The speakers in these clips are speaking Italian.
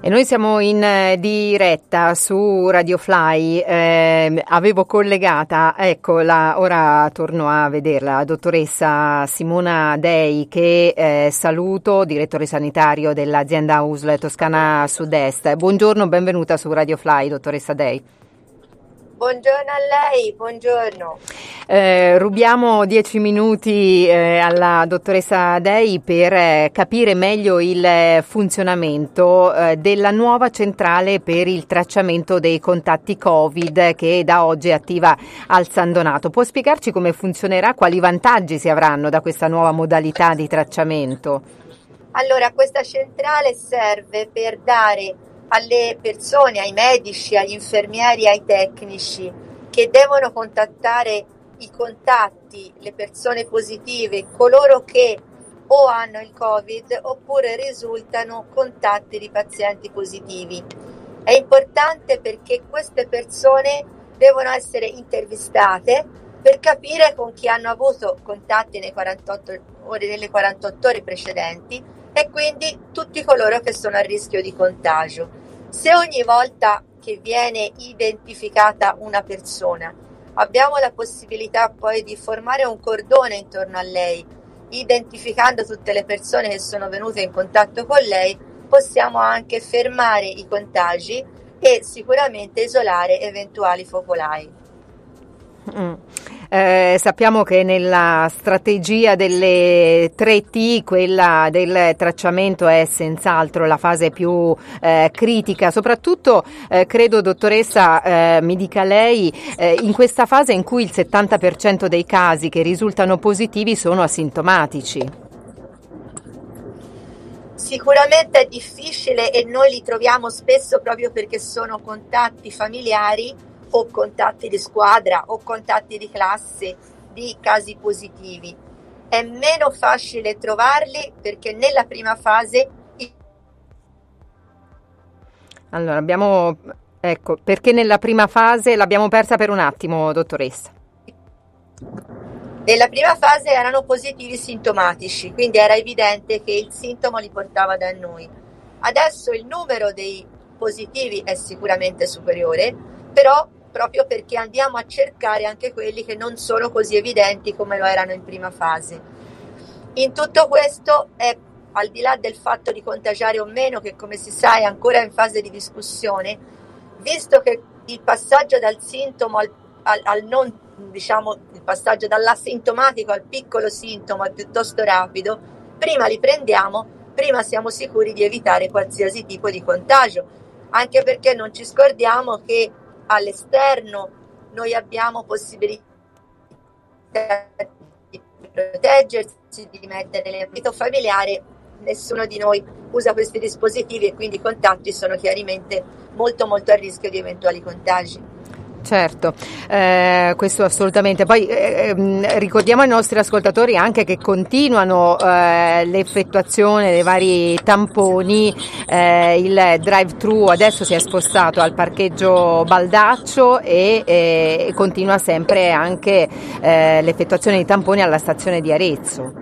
E noi siamo in diretta su Radio Fly, avevo collegata, eccola, ora torno a vederla, la dottoressa Simona Dei, che saluto, direttore sanitario dell'azienda USL Toscana Sud-Est. Buongiorno, benvenuta su Radio Fly, dottoressa Dei. Buongiorno a lei, buongiorno. Rubiamo 10 minuti alla dottoressa Dei per capire meglio il funzionamento della nuova centrale per il tracciamento dei contatti Covid che da oggi è attiva al San Donato. Può spiegarci come funzionerà, quali vantaggi si avranno da questa nuova modalità di tracciamento? Allora, questa centrale serve per dare alle persone, ai medici, agli infermieri, ai tecnici che devono contattare i contatti, le persone positive, coloro che o hanno il Covid oppure risultano contatti di pazienti positivi. È importante perché queste persone devono essere intervistate per capire con chi hanno avuto contatti nelle 48 ore precedenti e quindi tutti coloro che sono a rischio di contagio. Se ogni volta che viene identificata una persona abbiamo la possibilità poi di formare un cordone intorno a lei, identificando tutte le persone che sono venute in contatto con lei, possiamo anche fermare i contagi e sicuramente isolare eventuali focolai. Sappiamo che nella strategia delle 3T, quella del tracciamento è senz'altro la fase più critica, soprattutto credo, dottoressa, mi dica lei, in questa fase in cui il 70% dei casi che risultano positivi sono asintomatici. Sicuramente è difficile e noi li troviamo spesso proprio perché sono contatti familiari o contatti di squadra o contatti di classe di casi positivi. È meno facile trovarli perché nella prima fase perché nella prima fase l'abbiamo persa per un attimo, dottoressa. Nella prima fase erano positivi sintomatici, quindi era evidente che il sintomo li portava da noi. Adesso il numero dei positivi è sicuramente superiore, però proprio perché andiamo a cercare anche quelli che non sono così evidenti come lo erano in prima fase. In tutto questo è, al di là del fatto di contagiare o meno, che come si sa è ancora in fase di discussione, visto che il passaggio dal sintomo al non, diciamo, il passaggio dall'asintomatico al piccolo sintomo è piuttosto rapido, prima li prendiamo, prima siamo sicuri di evitare qualsiasi tipo di contagio, anche perché non ci scordiamo che all'esterno noi abbiamo possibilità di proteggersi, di mettere l'ambito familiare, nessuno di noi usa questi dispositivi e quindi i contatti sono chiaramente molto molto a rischio di eventuali contagi. Certo, questo assolutamente. Poi ricordiamo ai nostri ascoltatori anche che continuano l'effettuazione dei vari tamponi, il drive-thru adesso si è spostato al parcheggio Baldaccio e continua sempre anche l'effettuazione dei tamponi alla stazione di Arezzo.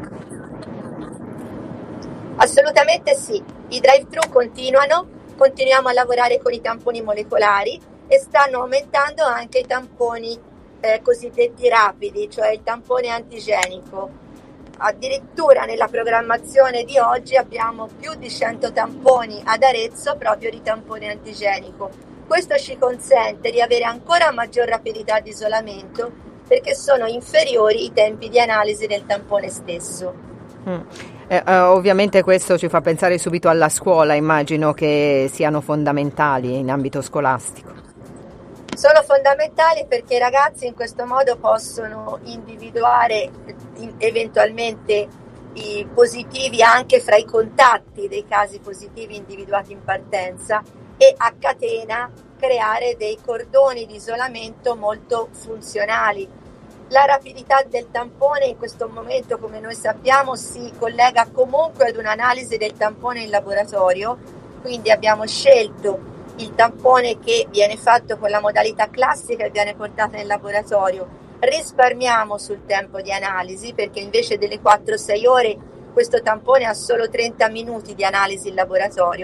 Assolutamente sì, i drive-thru continuiamo a lavorare con i tamponi molecolari e stanno aumentando anche i tamponi cosiddetti rapidi, cioè il tampone antigenico. Addirittura nella programmazione di oggi abbiamo più di 100 tamponi ad Arezzo proprio di tampone antigenico. Questo ci consente di avere ancora maggior rapidità di isolamento perché sono inferiori i tempi di analisi del tampone stesso. Ovviamente questo ci fa pensare subito alla scuola, immagino che siano fondamentali in ambito scolastico. Sono fondamentali perché i ragazzi in questo modo possono individuare eventualmente i positivi anche fra i contatti dei casi positivi individuati in partenza e a catena creare dei cordoni di isolamento molto funzionali. La rapidità del tampone in questo momento, come noi sappiamo, si collega comunque ad un'analisi del tampone in laboratorio, quindi abbiamo scelto il tampone che viene fatto con la modalità classica e viene portato in laboratorio. Risparmiamo sul tempo di analisi perché invece delle 4-6 ore questo tampone ha solo 30 minuti di analisi in laboratorio,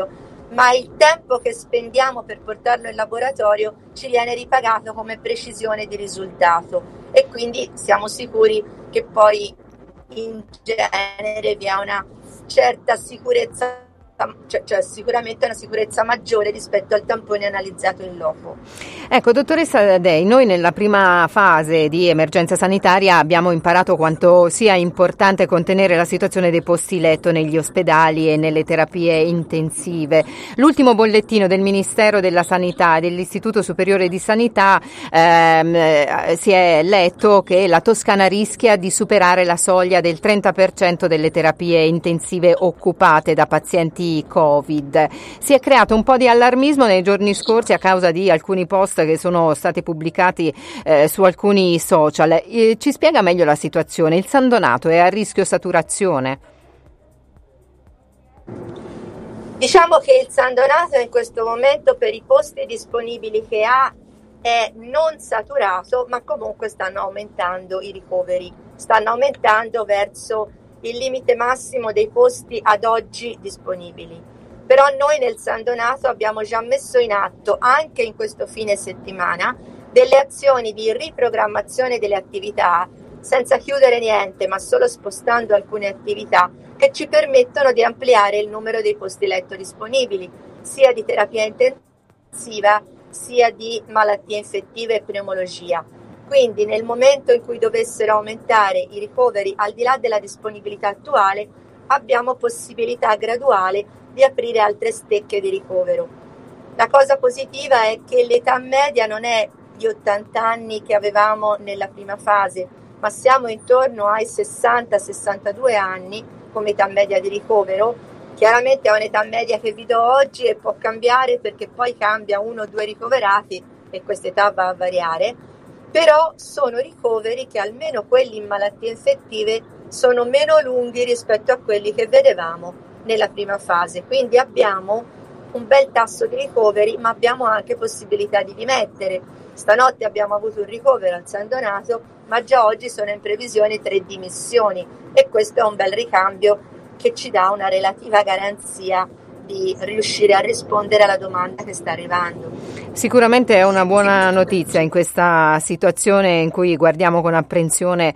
ma il tempo che spendiamo per portarlo in laboratorio ci viene ripagato come precisione di risultato e quindi siamo sicuri che poi in genere vi è una certa sicurezza, cioè sicuramente una sicurezza maggiore rispetto al tampone analizzato in loco. Ecco, dottoressa Dei, noi nella prima fase di emergenza sanitaria abbiamo imparato quanto sia importante contenere la situazione dei posti letto negli ospedali e nelle terapie intensive. L'ultimo bollettino del Ministero della Sanità e dell'Istituto Superiore di Sanità si è letto che la Toscana rischia di superare la soglia del 30% delle terapie intensive occupate da pazienti Covid. Si è creato un po' di allarmismo nei giorni scorsi a causa di alcuni post che sono stati pubblicati su alcuni social. Ci spiega meglio la situazione? Il San Donato è a rischio saturazione? Diciamo che il San Donato in questo momento per i posti disponibili che ha è non saturato, ma comunque stanno aumentando i ricoveri, stanno aumentando verso il limite massimo dei posti ad oggi disponibili. Però noi nel San Donato abbiamo già messo in atto, anche in questo fine settimana, delle azioni di riprogrammazione delle attività, senza chiudere niente, ma solo spostando alcune attività che ci permettono di ampliare il numero dei posti letto disponibili, sia di terapia intensiva, sia di malattie infettive e pneumologia. Quindi nel momento in cui dovessero aumentare i ricoveri al di là della disponibilità attuale, abbiamo possibilità graduale di aprire altre stecche di ricovero. La cosa positiva è che l'età media non è gli 80 anni che avevamo nella prima fase, ma siamo intorno ai 60-62 anni come età media di ricovero. Chiaramente è un'età media che vi do oggi e può cambiare perché poi cambia 1 o 2 ricoverati e questa età va a variare. Però sono ricoveri che almeno quelli in malattie infettive sono meno lunghi rispetto a quelli che vedevamo nella prima fase, quindi abbiamo un bel tasso di ricoveri, ma abbiamo anche possibilità di dimettere. Stanotte abbiamo avuto un ricovero al San Donato, ma già oggi sono in previsione 3 dimissioni e questo è un bel ricambio che ci dà una relativa garanzia di riuscire a rispondere alla domanda che sta arrivando. Sicuramente è una buona notizia in questa situazione in cui guardiamo con apprensione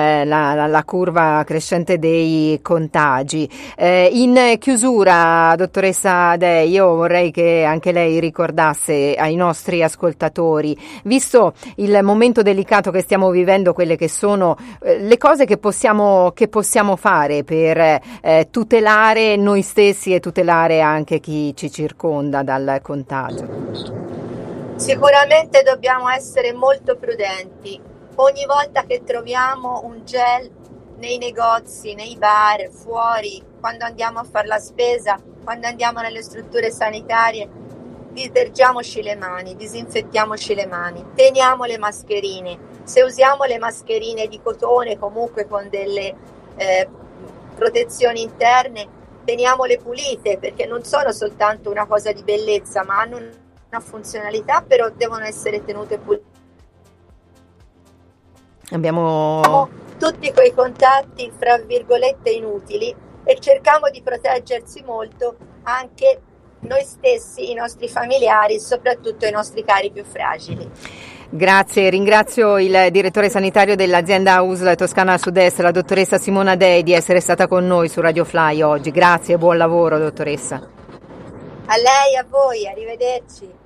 la curva crescente dei contagi. In chiusura, dottoressa Dei, io vorrei che anche lei ricordasse ai nostri ascoltatori, visto il momento delicato che stiamo vivendo, quelle che sono le cose che possiamo fare per tutelare noi stessi e tutelare anche chi ci circonda dal contagio. Sicuramente dobbiamo essere molto prudenti. Ogni volta che troviamo un gel nei negozi, nei bar, fuori, quando andiamo a fare la spesa, quando andiamo nelle strutture sanitarie, detergiamoci le mani, disinfettiamoci le mani, teniamo le mascherine. Se usiamo le mascherine di cotone, comunque con delle protezioni interne, teniamole pulite, perché non sono soltanto una cosa di bellezza, ma hanno una funzionalità, però devono essere tenute pulite. Abbiamo tutti quei contatti fra virgolette inutili e cerchiamo di proteggersi molto anche noi stessi, i nostri familiari, soprattutto i nostri cari più fragili. Grazie, ringrazio il direttore sanitario dell'azienda USL Toscana Sud-Est, la dottoressa Simona Dei, di essere stata con noi su Radio Fly oggi. Grazie e buon lavoro, dottoressa. A lei, a voi, arrivederci.